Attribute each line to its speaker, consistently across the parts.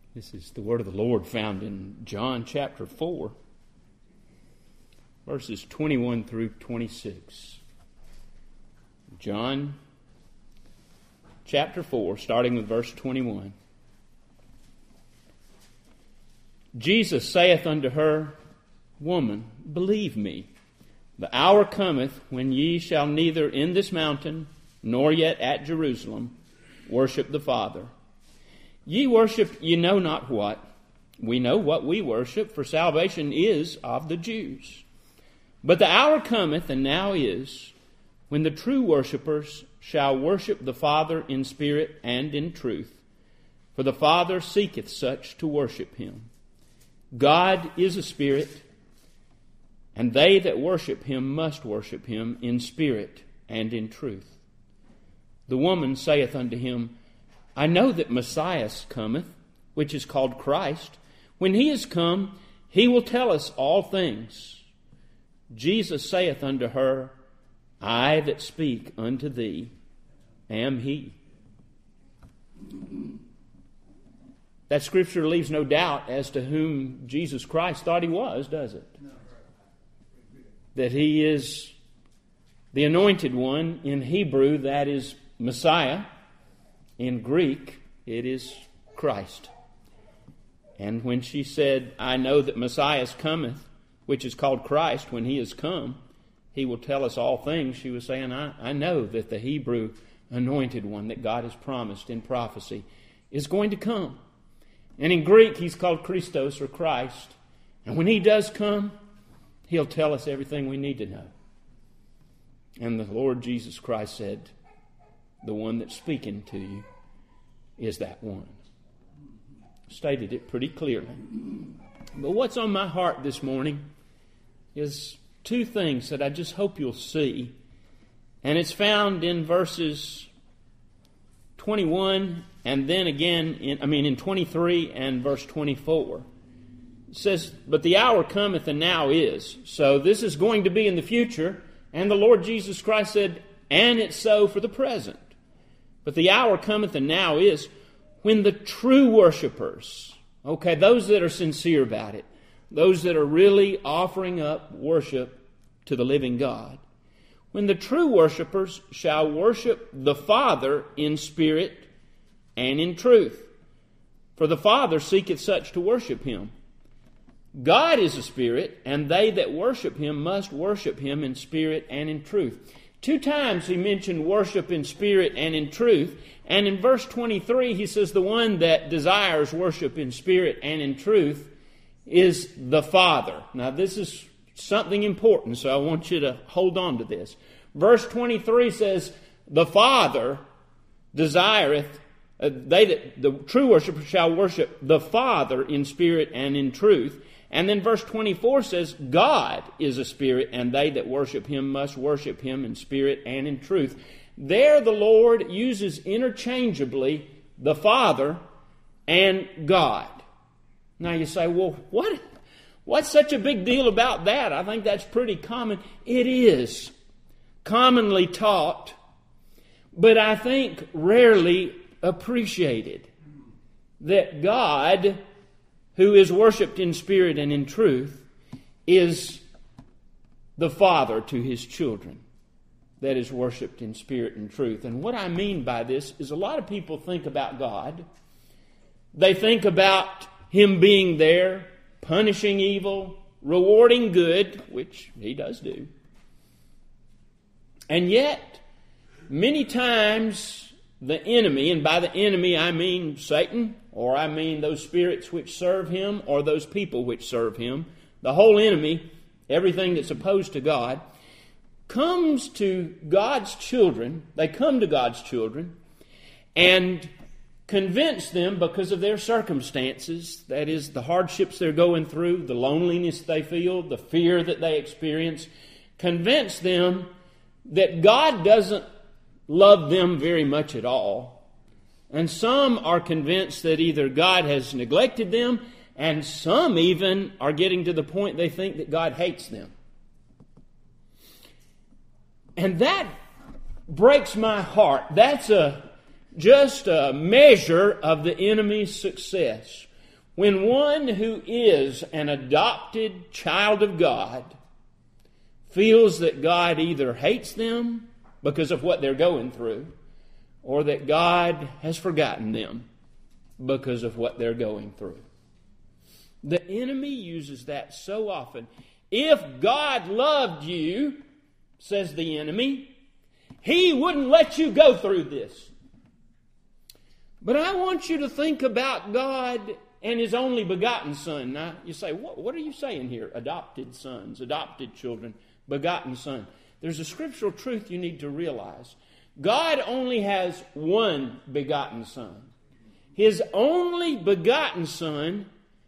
Speaker 1: This is the word of the Lord found in John chapter 4, verses 21 through 26. John chapter 4, starting with verse 21. Jesus saith unto her, Woman, believe me, the hour cometh when ye shall neither in this mountain nor yet at Jerusalem worship the Father. Ye worship ye know not what. We know what we worship, for salvation is of the Jews. But the hour cometh, and now is, when the true worshippers shall worship the Father in spirit and in truth. For the Father seeketh such to worship him. God is a spirit, and they that worship him must worship him in spirit and in truth. The woman saith unto him, I know that Messiah cometh, which is called Christ. When he is come, he will tell us all things. Jesus saith unto her, I that speak unto thee am he. That scripture leaves no doubt as to whom Jesus Christ thought he was, does it? That he is the anointed one. In Hebrew, that is Messiah. In Greek, it is Christ. And when she said, I know that Messiah cometh, which is called Christ, when he is come, he will tell us all things. She was saying, I know that the Hebrew anointed one that God has promised in prophecy is going to come. And in Greek, he's called Christos or Christ. And when he does come, he'll tell us everything we need to know. And the Lord Jesus Christ said, the one that's speaking to you is that one. Stated it pretty clearly. But what's on my heart this morning is two things that I just hope you'll see. And it's found in verses 21 and then again in 23 and verse 24. It says, but the hour cometh and now is. So this is going to be in the future. And the Lord Jesus Christ said, and it's so for the present. But the hour cometh and now is when the true worshipers, those that are sincere about it, those that are really offering up worship to the living God, when the true worshipers shall worship the Father in spirit and in truth. For the Father seeketh such to worship him. God is a spirit, and they that worship him must worship him in spirit and in truth. 2 times he mentioned worship in spirit and in truth. And in verse 23 he says the one that desires worship in spirit and in truth is the Father. Now this is something important, so I want you to hold on to this. Verse 23 says, the Father desireth, the true worshiper shall worship the Father in spirit and in truth. And then verse 24 says, God is a spirit, and they that worship him must worship him in spirit and in truth. There the Lord uses interchangeably the Father and God. Now you say, well, what's such a big deal about that? I think that's pretty common. It is commonly taught, but I think rarely appreciated. That God, who is worshipped in spirit and in truth, is the Father to his children that is worshipped in spirit and truth. And what I mean by this is a lot of people think about God. They think about him being there, punishing evil, rewarding good, which he does do. And yet, many times the enemy, and by the enemy I mean Satan, or I mean those spirits which serve him, or those people which serve him, the whole enemy, everything that's opposed to God, comes to God's children. They come to God's children and convince them because of their circumstances, that is, the hardships they're going through, the loneliness they feel, the fear that they experience, convince them that God doesn't love them very much at all. And some are convinced that either God has neglected them, and some even are getting to the point they think that God hates them. And that breaks my heart. That's just a measure of the enemy's success. When one who is an adopted child of God feels that God either hates them because of what they're going through, or that God has forgotten them because of what they're going through. The enemy uses that so often. If God loved you, says the enemy, He wouldn't let you go through this. But I want you to think about God and His only begotten Son. Now, you say, what are you saying here? Adopted sons, adopted children, begotten Son. There's a scriptural truth you need to realize. God only has one begotten Son. His only begotten Son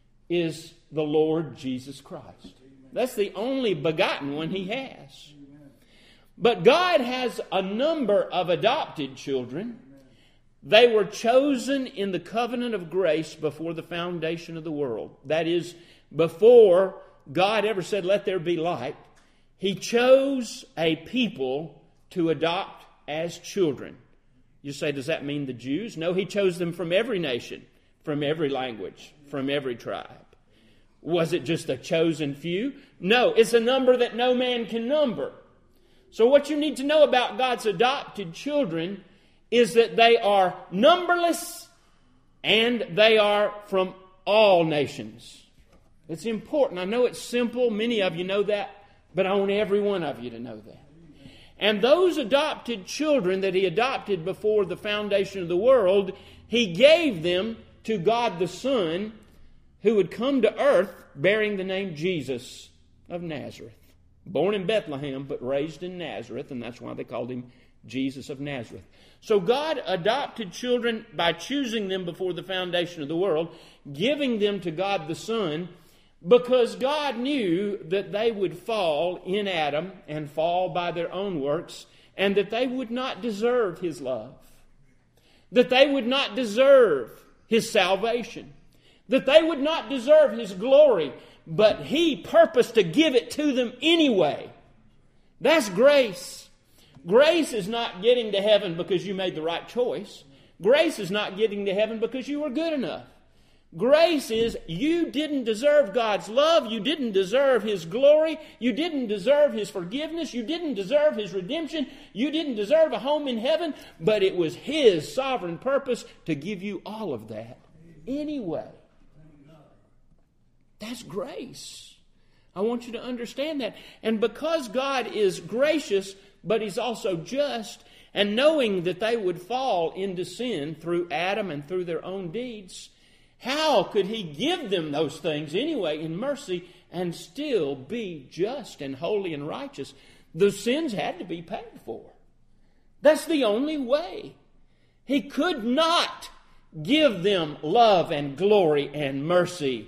Speaker 1: is the Lord Jesus Christ. That's the only begotten one He has. But God has a number of adopted children. They were chosen in the covenant of grace before the foundation of the world. That is, before God ever said, "Let there be light," He chose a people to adopt as children. You say, does that mean the Jews? No, He chose them from every nation, from every language, from every tribe. Was it just a chosen few? No, it's a number that no man can number. So what you need to know about God's adopted children is that they are numberless and they are from all nations. It's important. I know it's simple. Many of you know that, but I want every one of you to know that. And those adopted children that He adopted before the foundation of the world, He gave them to God the Son, who would come to earth bearing the name Jesus of Nazareth. Born in Bethlehem, but raised in Nazareth, and that's why they called Him Jesus of Nazareth. So God adopted children by choosing them before the foundation of the world, giving them to God the Son, because God knew that they would fall in Adam and fall by their own works, and that they would not deserve His love, that they would not deserve His salvation, that they would not deserve His glory, but He purposed to give it to them anyway. That's grace. Grace is not getting to heaven because you made the right choice. Grace is not getting to heaven because you were good enough. Grace is you didn't deserve God's love. You didn't deserve His glory. You didn't deserve His forgiveness. You didn't deserve His redemption. You didn't deserve a home in heaven. But it was His sovereign purpose to give you all of that anyway. That's grace. I want you to understand that. And because God is gracious, but He's also just, and knowing that they would fall into sin through Adam and through their own deeds, how could He give them those things anyway in mercy and still be just and holy and righteous? The sins had to be paid for. That's the only way. He could not give them love and glory and mercy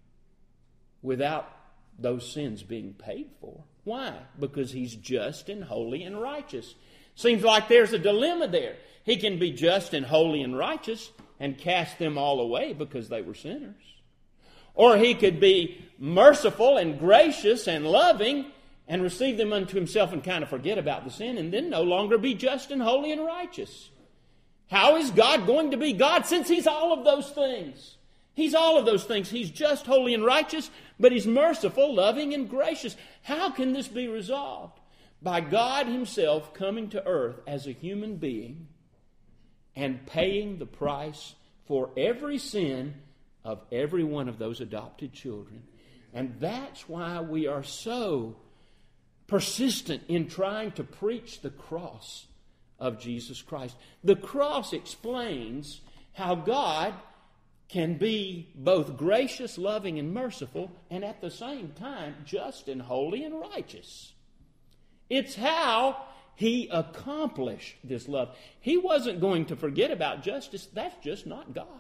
Speaker 1: without those sins being paid for. Why? Because He's just and holy and righteous. Seems like there's a dilemma there. He can be just and holy and righteous and cast them all away because they were sinners. Or He could be merciful and gracious and loving and receive them unto Himself and kind of forget about the sin and then no longer be just and holy and righteous. How is God going to be God since He's all of those things? He's all of those things. He's just, holy, and righteous, but He's merciful, loving, and gracious. How can this be resolved? By God Himself coming to earth as a human being and paying the price for every sin of every one of those adopted children. And that's why we are so persistent in trying to preach the cross of Jesus Christ. The cross explains how God can be both gracious, loving, and merciful, and at the same time just and holy and righteous. It's how He accomplished this love. He wasn't going to forget about justice. That's just not God.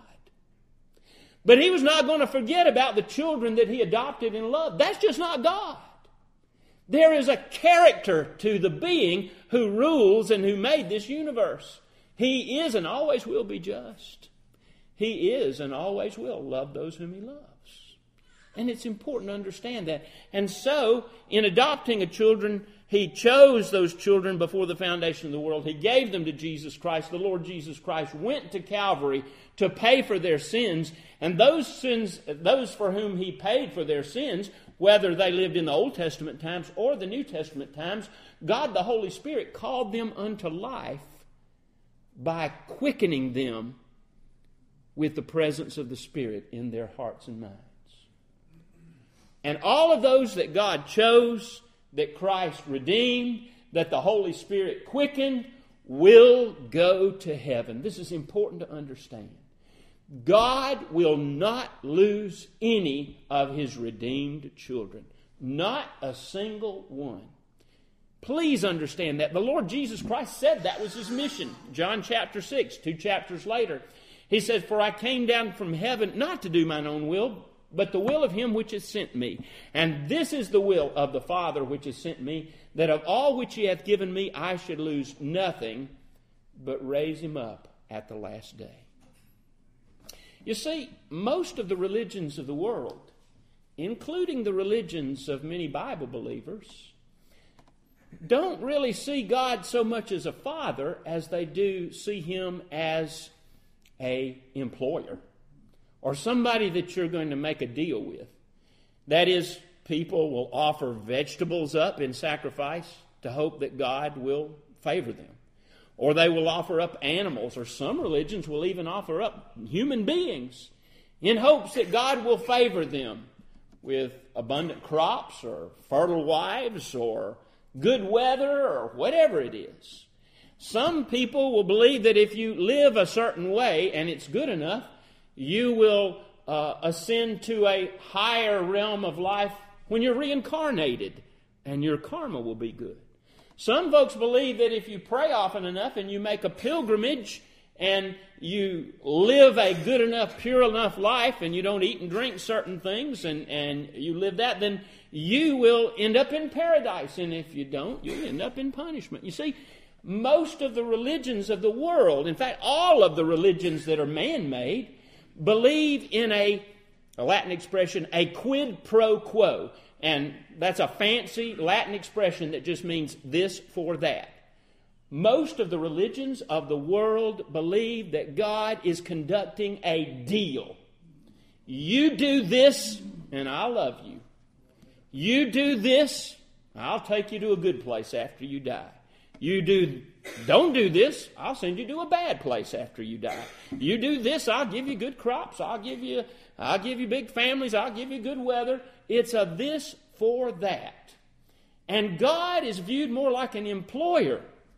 Speaker 1: But He was not going to forget about the children that He adopted and loved. That's just not God. There is a character to the being who rules and who made this universe. He is and always will be just. He is and always will love those whom He loves. And it's important to understand that. And so, in adopting a children, He chose those children before the foundation of the world. He gave them to Jesus Christ. The Lord Jesus Christ went to Calvary to pay for their sins. And those sins, those for whom He paid for their sins, whether they lived in the Old Testament times or the New Testament times, God the Holy Spirit called them unto life by quickening them with the presence of the Spirit in their hearts and minds. And all of those that God chose, that Christ redeemed, that the Holy Spirit quickened, will go to heaven. This is important to understand. God will not lose any of His redeemed children. Not a single one. Please understand that. The Lord Jesus Christ said that was His mission. John chapter 6, 2 chapters later. He says, "For I came down from heaven not to do mine own will, but the will of Him which has sent me. And this is the will of the Father which has sent me, that of all which He hath given me I should lose nothing, but raise Him up at the last day." You see, most of the religions of the world, including the religions of many Bible believers, don't really see God so much as a father as they do see Him as an employer or somebody that you're going to make a deal with. That is, people will offer vegetables up in sacrifice to hope that God will favor them. Or they will offer up animals, or some religions will even offer up human beings in hopes that God will favor them with abundant crops or fertile wives or good weather or whatever it is. Some people will believe that if you live a certain way and it's good enough, you will ascend to a higher realm of life when you're reincarnated, and your karma will be good. Some folks believe that if you pray often enough and you make a pilgrimage and you live a good enough, pure enough life and you don't eat and drink certain things and you live that, then you will end up in paradise. And if you don't, you'll end up in punishment. You see, most of the religions of the world, in fact, all of the religions that are man-made, believe in a Latin expression, a quid pro quo. And that's a fancy Latin expression that just means this for that. Most of the religions of the world believe that God is conducting a deal. You do this, and I'll love you. You do this, I'll take you to a good place after you die. Don't do this, I'll send you to a bad place after you die. You do this, I'll give you good crops, I'll give you big families, I'll give you good weather. It's a this for that. And God is viewed more like an employer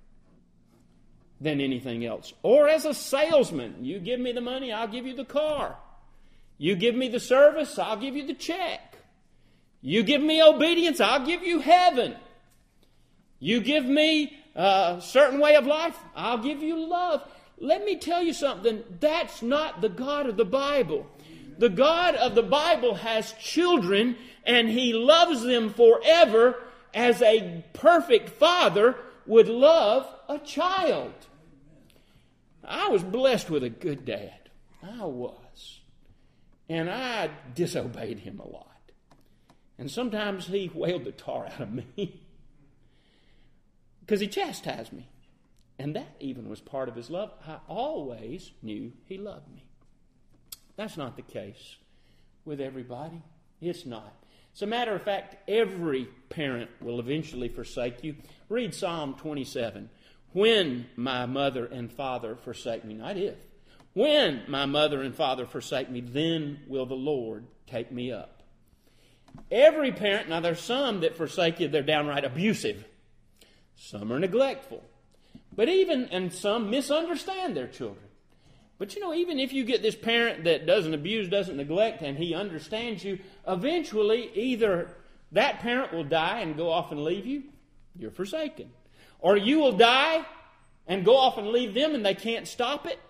Speaker 1: than anything else. Or as a salesman. You give me the money, I'll give you the car. You give me the service, I'll give you the check. You give me obedience, I'll give you heaven. You give me a certain way of life, I'll give you love. Let me tell you something. That's not the God of the Bible. The God of the Bible has children, and He loves them forever as a perfect father would love a child. I was blessed with a good dad. I was. And I disobeyed him a lot. And sometimes he whaled the tar out of me because he chastised me. And that even was part of his love. I always knew he loved me. That's not the case with everybody. It's not. As a matter of fact, every parent will eventually forsake you. Read Psalm 27. When my mother and father forsake me, not if. When my mother and father forsake me, then will the Lord take me up. Every parent, now there's some that forsake you, they're downright abusive. Some are neglectful. And some misunderstand their children. But even if you get this parent that doesn't abuse, doesn't neglect, and he understands you, eventually either that parent will die and go off and leave you, you're forsaken. Or you will die and go off and leave them and they can't stop it,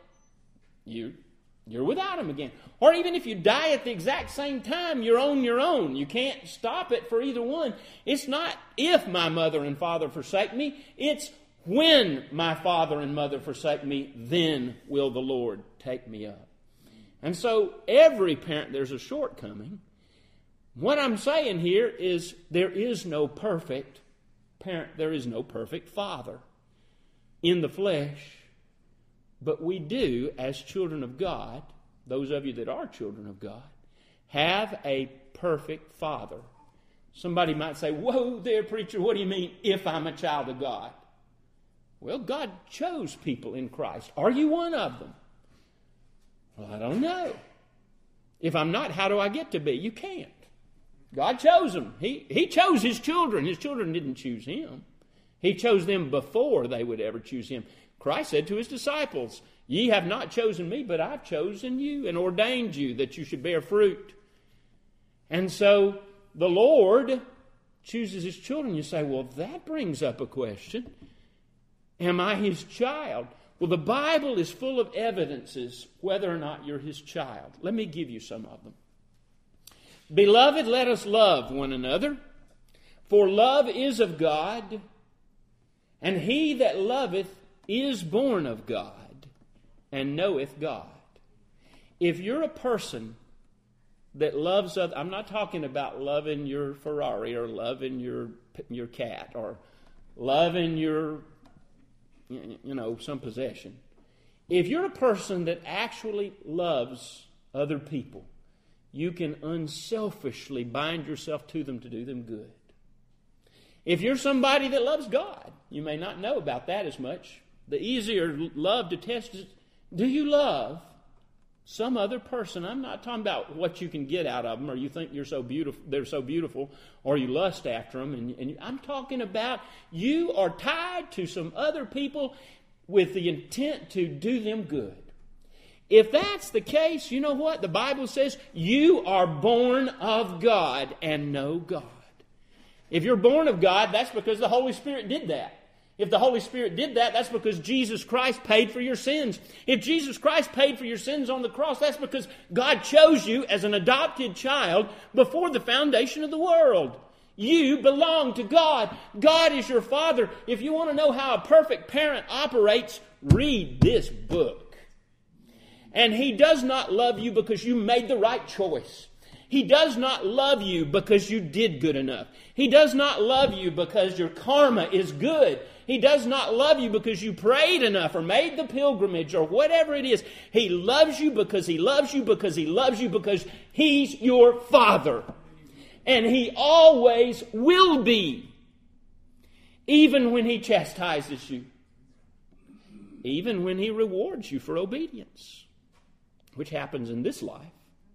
Speaker 1: you're without them again. Or even if you die at the exact same time, you're on your own. You can't stop it for either one. It's not if my mother and father forsake me, it's when my father and mother forsake me, then will the Lord take me up. And so every parent, there's a shortcoming. What I'm saying here is there is no perfect parent. There is no perfect father in the flesh. But we do, as children of God, those of you that are children of God, have a perfect father. Somebody might say, whoa there, preacher, what do you mean if I'm a child of God? Well, God chose people in Christ. Are you one of them? Well, I don't know. If I'm not, how do I get to be? You can't. God chose them. He chose His children. His children didn't choose Him. He chose them before they would ever choose Him. Christ said to His disciples, ye have not chosen me, but I've chosen you and ordained you that you should bear fruit. And so the Lord chooses His children. You say, well, that brings up a question. Am I His child? Well, the Bible is full of evidences whether or not you're His child. Let me give you some of them. Beloved, let us love one another, for love is of God, and he that loveth is born of God, and knoweth God. If you're a person that loves others, I'm not talking about loving your Ferrari or loving your cat or loving your, some possession. If you're a person that actually loves other people, you can unselfishly bind yourself to them to do them good. If you're somebody that loves God, you may not know about that as much. The easier love to test is, do you love some other person? I'm not talking about what you can get out of them, or you think they're so beautiful, or you lust after them. And I'm talking about you are tied to some other people with the intent to do them good. If that's the case, you know what? The Bible says you are born of God and know God. If you're born of God, that's because the Holy Spirit did that. If the Holy Spirit did that, that's because Jesus Christ paid for your sins. If Jesus Christ paid for your sins on the cross, that's because God chose you as an adopted child before the foundation of the world. You belong to God. God is your Father. If you want to know how a perfect parent operates, read this book. And He does not love you because you made the right choice. He does not love you because you did good enough. He does not love you because your karma is good. He does not love you because you prayed enough or made the pilgrimage or whatever it is. He loves you because He loves you because He loves you because He's your Father. And He always will be. Even when He chastises you. Even when He rewards you for obedience. Which happens in this life.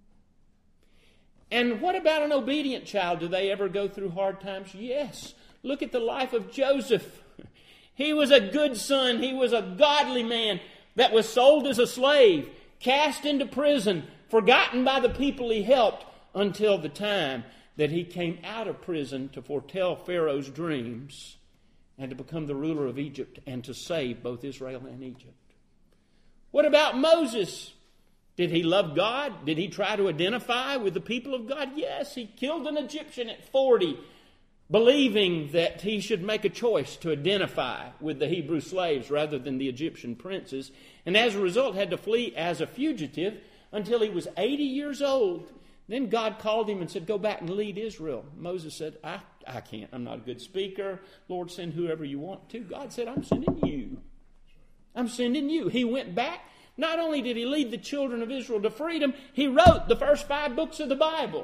Speaker 1: And what about an obedient child? Do they ever go through hard times? Yes. Look at the life of Joseph. He was a good son. He was a godly man that was sold as a slave, cast into prison, forgotten by the people he helped until the time that he came out of prison to foretell Pharaoh's dreams and to become the ruler of Egypt and to save both Israel and Egypt. What about Moses? Did he love God? Did he try to identify with the people of God? Yes, he killed an Egyptian at 40, believing that he should make a choice to identify with the Hebrew slaves rather than the Egyptian princes, and as a result had to flee as a fugitive until he was 80 years old. Then God called him and said, go back and lead Israel. Moses said, I can't. I'm not a good speaker. Lord, send whoever you want to. God said, I'm sending you. I'm sending you. He went back. Not only did he lead the children of Israel to freedom, he wrote the first 5 books of the Bible.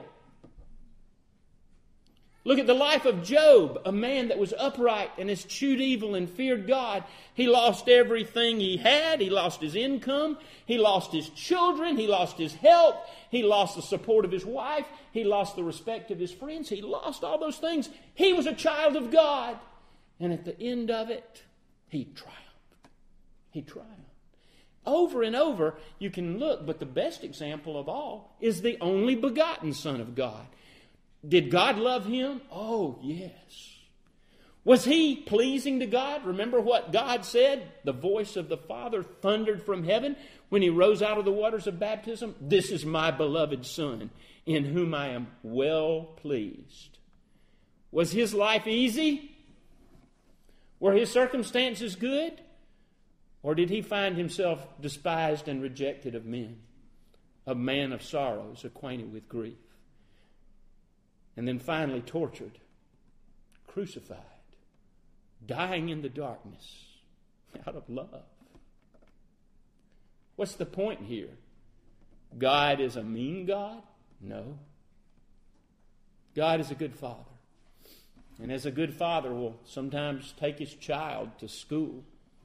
Speaker 1: Look at the life of Job, a man that was upright and eschewed evil and feared God. He lost everything he had. He lost his income. He lost his children. He lost his health. He lost the support of his wife. He lost the respect of his friends. He lost all those things. He was a child of God. And at the end of it, he triumphed. He triumphed. Over and over, you can look, but the best example of all is the only begotten Son of God. Did God love him? Oh, yes. Was he pleasing to God? Remember what God said? The voice of the Father thundered from heaven when he rose out of the waters of baptism. This is my beloved Son, in whom I am well pleased. Was his life easy? Were his circumstances good? Or did he find himself despised and rejected of men? A man of sorrows, acquainted with grief. And then finally tortured, crucified, dying in the darkness out of love. What's the point here? God is a mean God? No. God is a good Father. And as a good father will sometimes take his child to school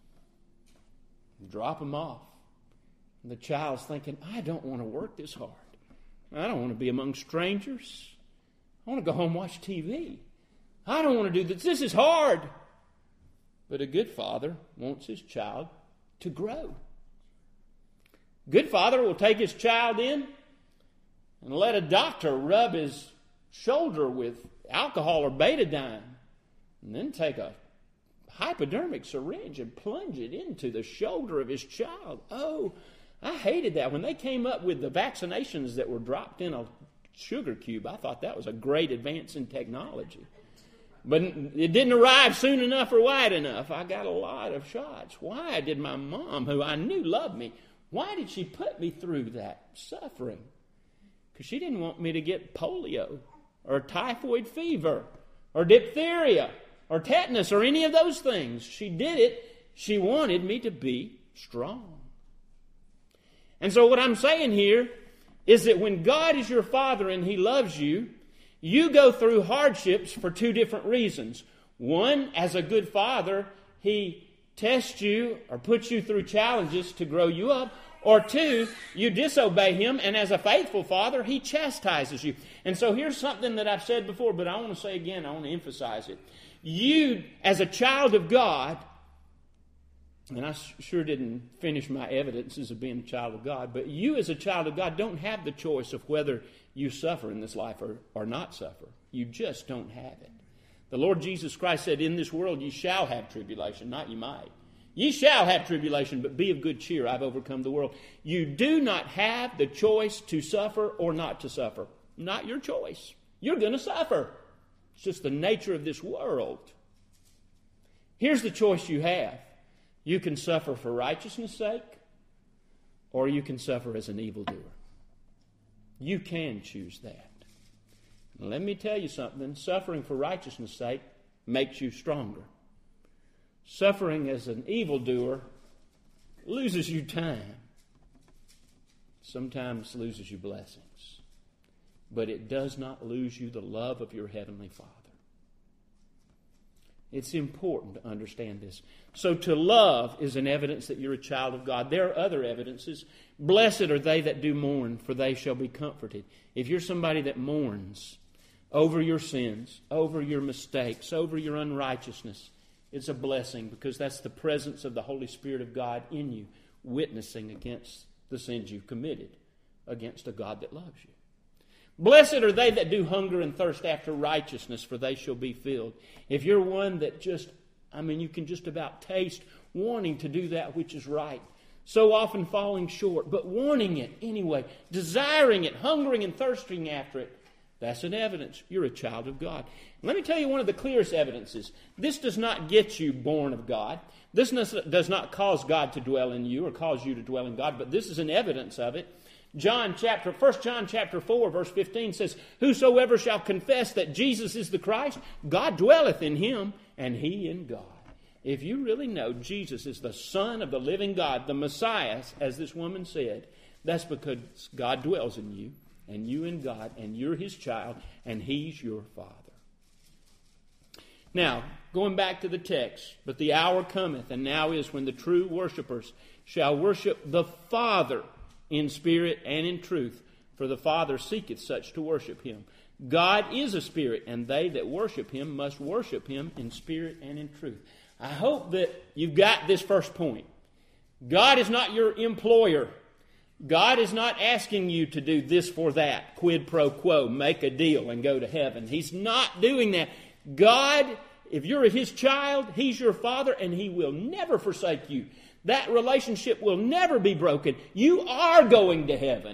Speaker 1: and drop him off. And the child's thinking, I don't want to work this hard. I don't want to be among strangers. I want to go home and watch TV. I don't want to do this. This is hard. But a good father wants his child to grow. Good father will take his child in and let a doctor rub his shoulder with alcohol or betadine, and then take a hypodermic syringe and plunge it into the shoulder of his child. Oh, I hated that. When they came up with the vaccinations that were dropped in a sugar cube, I thought that was a great advance in technology. But it didn't arrive soon enough or wide enough. I got a lot of shots. Why did my mom, who I knew loved me, why did she put me through that suffering? Because she didn't want me to get polio or typhoid fever, or diphtheria, or tetanus, or any of those things. She did it. She wanted me to be strong. And so what I'm saying here is that when God is your Father and He loves you, you go through hardships for two different reasons. One, as a good father, He tests you or puts you through challenges to grow you up. Or two, you disobey Him, and as a faithful father, He chastises you. And so here's something that I've said before, but I want to say again, I want to emphasize it. You, as a child of God, and I sure didn't finish my evidences of being a child of God, but you as a child of God don't have the choice of whether you suffer in this life or not suffer. You just don't have it. The Lord Jesus Christ said, in this world you shall have tribulation, not you might. Ye shall have tribulation, but be of good cheer. I've overcome the world. You do not have the choice to suffer or not to suffer. Not your choice. You're going to suffer. It's just the nature of this world. Here's the choice you have. You can suffer for righteousness' sake, or you can suffer as an evildoer. You can choose that. And let me tell you something. Suffering for righteousness' sake makes you stronger. Suffering as an evildoer loses you time. Sometimes loses you blessings. But it does not lose you the love of your Heavenly Father. It's important to understand this. So to love is an evidence that you're a child of God. There are other evidences. Blessed are they that do mourn, for they shall be comforted. If you're somebody that mourns over your sins, over your mistakes, over your unrighteousness, it's a blessing, because that's the presence of the Holy Spirit of God in you, witnessing against the sins you've committed against a God that loves you. Blessed are they that do hunger and thirst after righteousness, for they shall be filled. If you're one that you can just about taste wanting to do that which is right, so often falling short, but wanting it anyway, desiring it, hungering and thirsting after it, that's an evidence you're a child of God. Let me tell you one of the clearest evidences. This does not get you born of God. This does not cause God to dwell in you or cause you to dwell in God, but this is an evidence of it. 1 John chapter 4, verse 15 says, whosoever shall confess that Jesus is the Christ, God dwelleth in him, and he in God. If you really know Jesus is the Son of the living God, the Messiah, as this woman said, that's because God dwells in you, and you in God, and you're His child, and He's your Father. Now, going back to the text, but the hour cometh, and now is, when the true worshipers shall worship the Father in spirit and in truth, for the Father seeketh such to worship Him. God is a spirit, and they that worship Him must worship Him in spirit and in truth. I hope that you've got this first point. God is not your employer. God is not asking you to do this for that, quid pro quo, make a deal and go to heaven. He's not doing that. God, if you're His child, He's your Father, and He will never forsake you. That relationship will never be broken. You are going to heaven.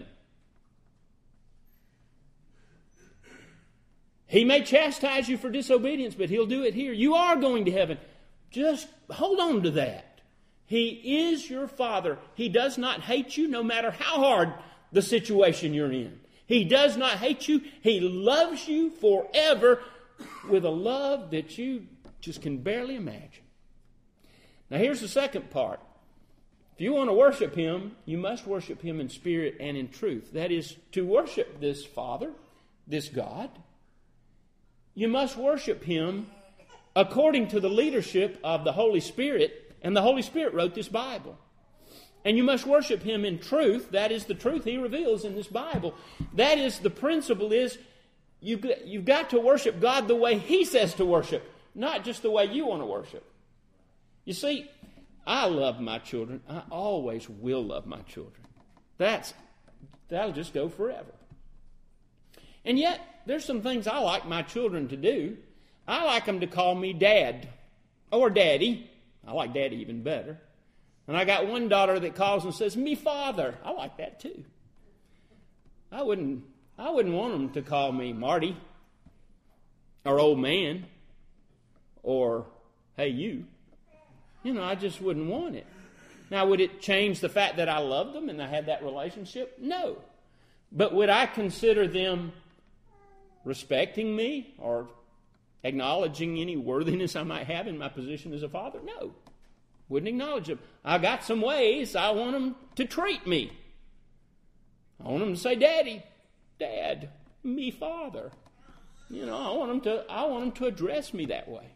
Speaker 1: He may chastise you for disobedience, but He'll do it here. You are going to heaven. Just hold on to that. He is your Father. He does not hate you no matter how hard the situation you're in. He does not hate you. He loves you forever with a love that you just can barely imagine. Now here's the second part. If you want to worship Him, you must worship Him in spirit and in truth. That is, to worship this Father, this God, you must worship Him according to the leadership of the Holy Spirit, and the Holy Spirit wrote this Bible. And you must worship Him in truth. That is the truth He reveals in this Bible. That is, the principle is, you've got to worship God the way He says to worship, not just the way you want to worship. You see, I love my children. I always will love my children. That'll just go forever. And yet, there's some things I like my children to do. I like them to call me Dad or Daddy. I like Daddy even better. And I got one daughter that calls and says, "Me Father." I like that too. I wouldn't want them to call me Marty or Old Man or Hey You. I just wouldn't want it. Now, would it change the fact that I love them and I had that relationship? No. But would I consider them respecting me or acknowledging any worthiness I might have in my position as a father? No. Wouldn't acknowledge them. I got some ways I want them to treat me. I want them to say, "Daddy, Dad, me Father." I want them to address me that way.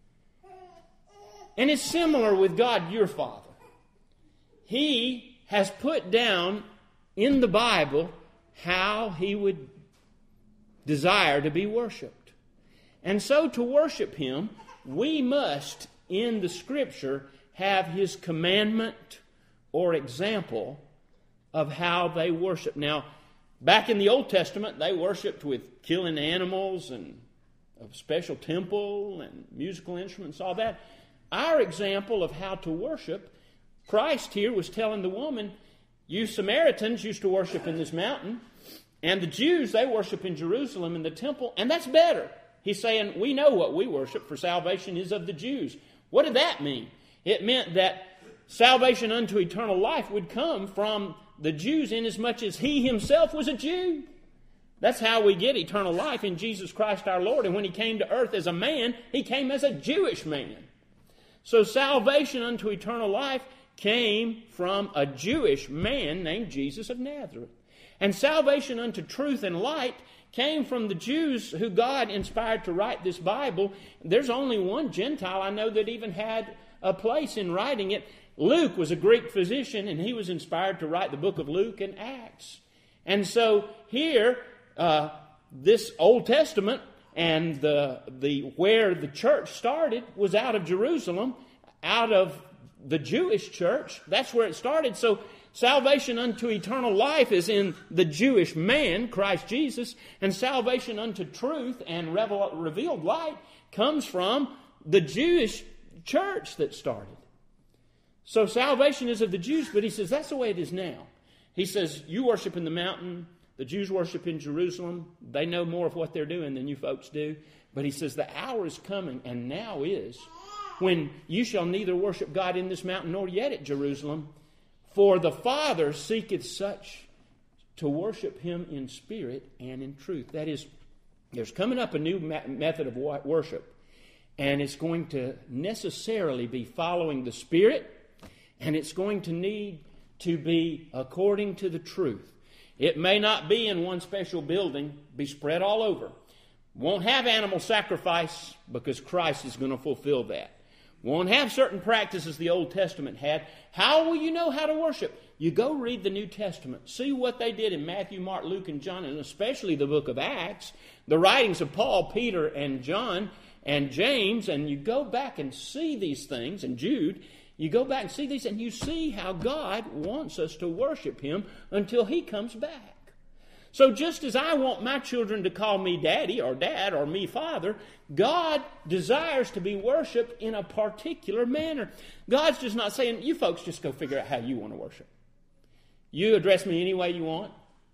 Speaker 1: And it's similar with God, your Father. He has put down in the Bible how He would desire to be worshipped. And so to worship Him, we must, in the Scripture, have His commandment or example of how they worship. Now, back in the Old Testament, they worshipped with killing animals and a special temple and musical instruments, all that. Our example of how to worship, Christ here was telling the woman, you Samaritans used to worship in this mountain, and the Jews, they worship in Jerusalem in the temple, and that's better. He's saying, we know what we worship, for salvation is of the Jews. What did that mean? It meant that salvation unto eternal life would come from the Jews inasmuch as He Himself was a Jew. That's how we get eternal life in Jesus Christ our Lord. And when He came to earth as a man, He came as a Jewish man. So salvation unto eternal life came from a Jewish man named Jesus of Nazareth. And salvation unto truth and light came from the Jews who God inspired to write this Bible. There's only one Gentile I know that even had a place in writing it. Luke was a Greek physician, and he was inspired to write the book of Luke and Acts. And so here, this Old Testament and where the church started was out of Jerusalem, out of the Jewish church. That's where it started. So salvation unto eternal life is in the Jewish man, Christ Jesus, and salvation unto truth and revealed light comes from the Jewish church that started. So salvation is of the Jews, but he says that's the way it is now. He says, you worship in the mountain, the Jews worship in Jerusalem. They know more of what they're doing than you folks do. But he says the hour is coming, and now is, when you shall neither worship God in this mountain nor yet at Jerusalem, for the Father seeketh such to worship Him in spirit and in truth. That is, there's coming up a new method of worship, and it's going to necessarily be following the Spirit, and it's going to need to be according to the truth. It may not be in one special building, be spread all over. Won't have animal sacrifice because Christ is going to fulfill that. Won't have certain practices the Old Testament had. How will you know how to worship? You go read the New Testament. See what they did in Matthew, Mark, Luke, and John, and especially the book of Acts, the writings of Paul, Peter, and John, and James, and you go back and see these things, and Jude. You go back and see these, and you see how God wants us to worship Him until He comes back. So just as I want my children to call me Daddy or Dad or me Father, God desires to be worshiped in a particular manner. God's just not saying, you folks just go figure out how you want to worship. You address me any way you want.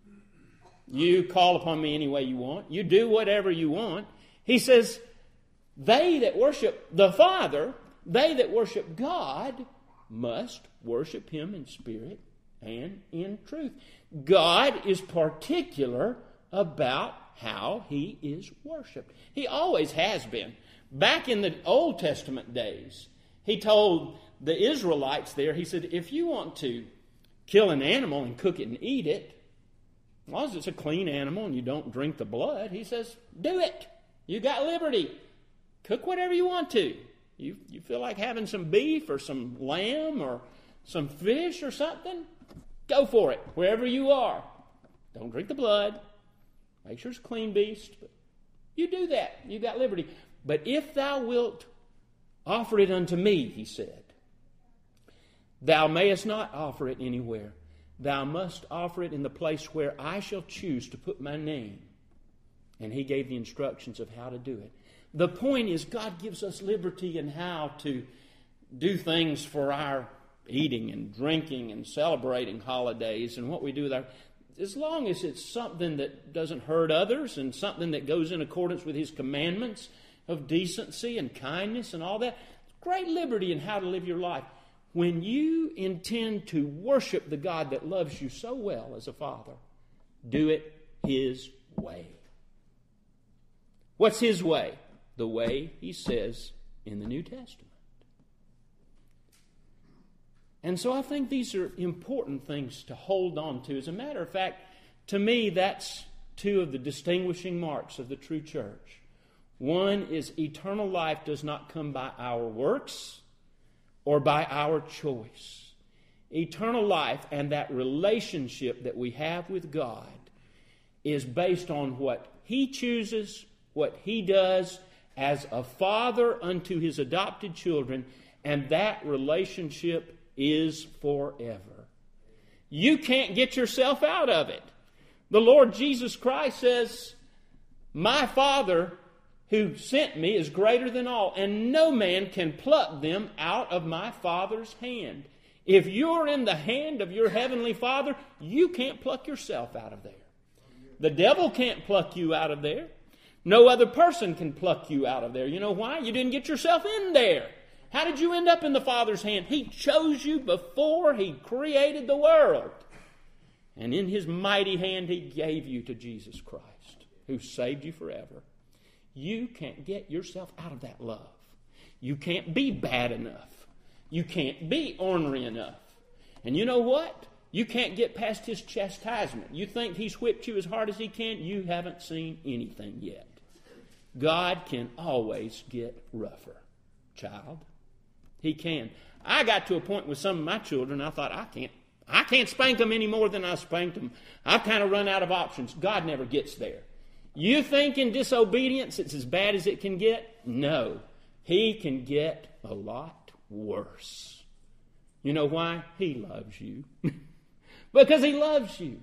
Speaker 1: You call upon me any way you want. You do whatever you want. He says, they that worship the Father, they that worship God, must worship Him in spirit and in truth. God is particular about how he is worshiped. He always has been. Back in the Old Testament days, he told the Israelites there, he said, if you want to kill an animal and cook it and eat it, as long as it's a clean animal and you don't drink the blood, he says, do it. You got liberty. Cook whatever you want to. You feel like having some beef or some lamb or some fish or something? Go for it, wherever you are. Don't drink the blood. Make sure it's a clean beast. But you do that. You got liberty. But if thou wilt offer it unto me, he said, thou mayest not offer it anywhere. Thou must offer it in the place where I shall choose to put my name. And he gave the instructions of how to do it. The point is, God gives us liberty in how to do things for our eating and drinking and celebrating holidays and what we do with our... As long as it's something that doesn't hurt others and something that goes in accordance with his commandments of decency and kindness and all that, great liberty in how to live your life. When you intend to worship the God that loves you so well as a father, do it his way. What's his way? The way he says in the New Testament. And so I think these are important things to hold on to. As a matter of fact, to me, that's two of the distinguishing marks of the true church. One is eternal life does not come by our works or by our choice. Eternal life and that relationship that we have with God is based on what he chooses, what he does as a father unto his adopted children, and that relationship is forever. You can't get yourself out of it. The Lord Jesus Christ says, my Father who sent me is greater than all, and no man can pluck them out of my Father's hand. If you're in the hand of your heavenly Father, you can't pluck yourself out of there. The devil can't pluck you out of there. No other person can pluck you out of there. You know why? You didn't get yourself in there. How did you end up in the Father's hand? He chose you before he created the world. And in his mighty hand, he gave you to Jesus Christ, who saved you forever. You can't get yourself out of that love. You can't be bad enough. You can't be ornery enough. And you know what? You can't get past his chastisement. You think he's whipped you as hard as he can? You haven't seen anything yet. God can always get rougher, child. He can. I got to a point with some of my children, I thought, I can't spank them any more than I spanked them. I've kind of run out of options. God never gets there. You think in disobedience it's as bad as it can get? No. He can get a lot worse. You know why? He loves you. Because he loves you.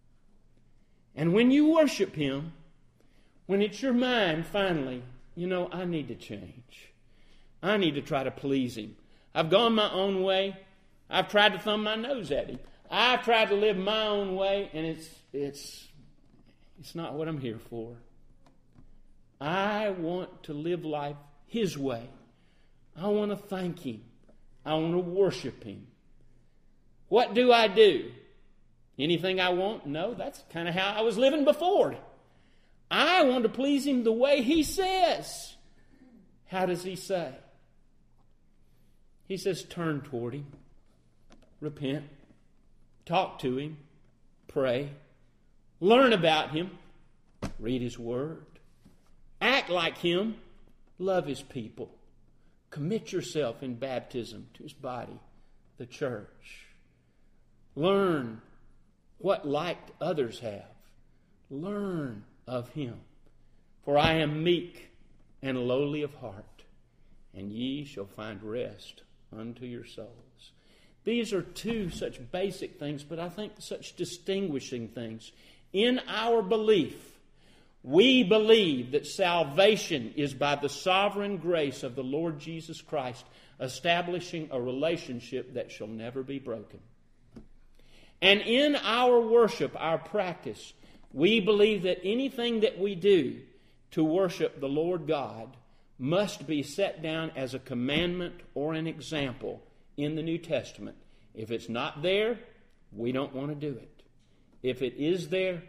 Speaker 1: And when you worship him, when it's your mind finally, I need to change. I need to try to please him. I've gone my own way. I've tried to thumb my nose at him. I've tried to live my own way, and it's not what I'm here for. I want to live life his way. I want to thank him. I want to worship him. What do I do? Anything I want? No, that's kind of how I was living before. I want to please him the way he says. How does he say? He says, turn toward him, repent, talk to him, pray, learn about him, read his word, act like him, love his people, commit yourself in baptism to his body, the church. Learn what light others have. Learn of him. For I am meek and lowly of heart, and ye shall find rest unto your souls. These are two such basic things, but I think such distinguishing things. In our belief, we believe that salvation is by the sovereign grace of the Lord Jesus Christ, establishing a relationship that shall never be broken. And in our worship, our practice, we believe that anything that we do to worship the Lord God must be set down as a commandment or an example in the New Testament. If it's not there, we don't want to do it. If it is there,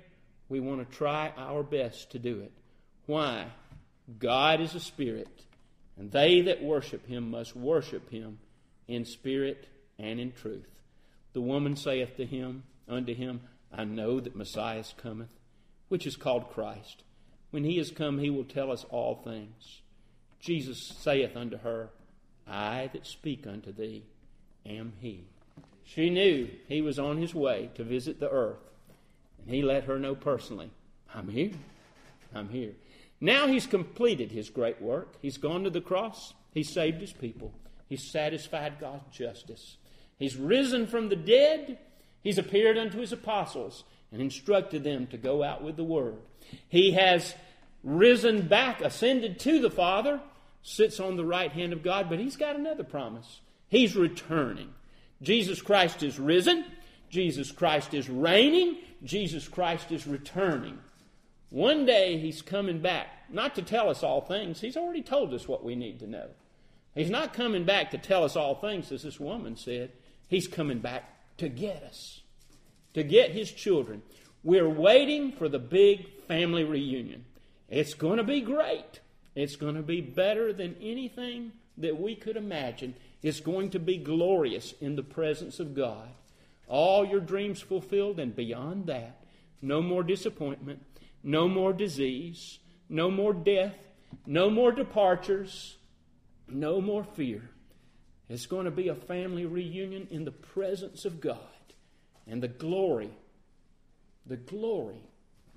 Speaker 1: We want to try our best to do it. Why? God is a spirit, and they that worship him must worship him in spirit and in truth. The woman saith unto him, I know that Messiah cometh, which is called Christ. When he is come, he will tell us all things. Jesus saith unto her, I that speak unto thee am he. She knew he was on his way to visit the earth, and he let her know personally, I'm here. I'm here. Now he's completed his great work. He's gone to the cross. He's saved his people. He's satisfied God's justice. He's risen from the dead. He's appeared unto his apostles and instructed them to go out with the word. He has risen back, ascended to the Father, sits on the right hand of God, but he's got another promise. He's returning. Jesus Christ is risen. Jesus Christ is reigning. Jesus Christ is returning. One day he's coming back, not to tell us all things. He's already told us what we need to know. He's not coming back to tell us all things, as this woman said. He's coming back to get us, to get his children. We're waiting for the big family reunion. It's going to be great. It's going to be better than anything that we could imagine. It's going to be glorious in the presence of God. All your dreams fulfilled, and beyond that, no more disappointment, no more disease, no more death, no more departures, no more fear. It's going to be a family reunion in the presence of God. And the glory, the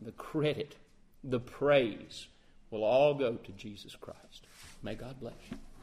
Speaker 1: credit, the praise will all go to Jesus Christ. May God bless you.